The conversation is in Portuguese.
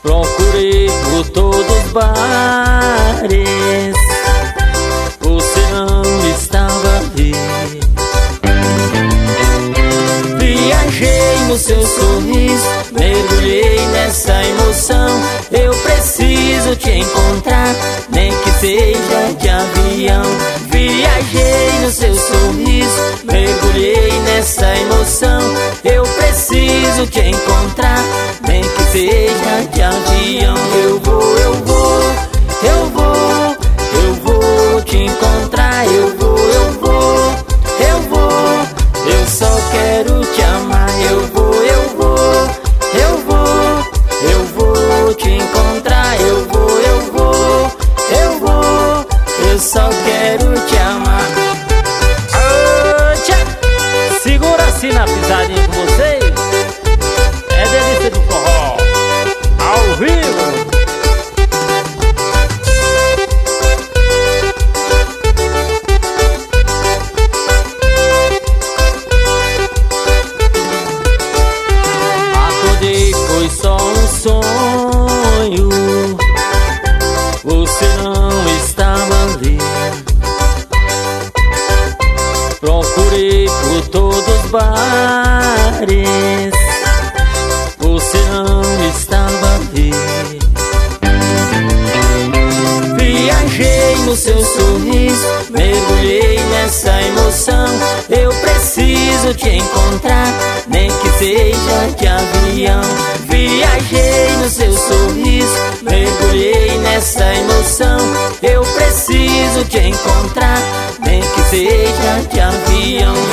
Procurei por todos os bares, você não estava ali. Viajei no seu sorriso, mergulhei nessa emoção. Eu preciso te encontrar, nem que seja de avião. Viajei no seu sorriso, mergulhei nessa emoção. Eu preciso te encontrar, nem que seja de avião. Eu vou, eu vou, eu vou, eu vou te encontrar. Eu vou, eu vou, eu vou, eu só quero te amar. Eu vou, eu vou, eu vou, eu vou te encontrar. Eu vou, eu vou, eu vou, eu só quero te amar. Segura assim na pisadinha com vocês. É delícia do forró ao vivo. Acordei, foi só um sonho, você não estava ali. Procurei por todos os bares, você não estava ali. Viajei no seu sorriso, mergulhei nessa emoção. Eu preciso te encontrar, nem que seja de avião. Viajei no seu sorriso, mergulhei nessa emoção. Eu preciso te encontrar, nem que seja de avião.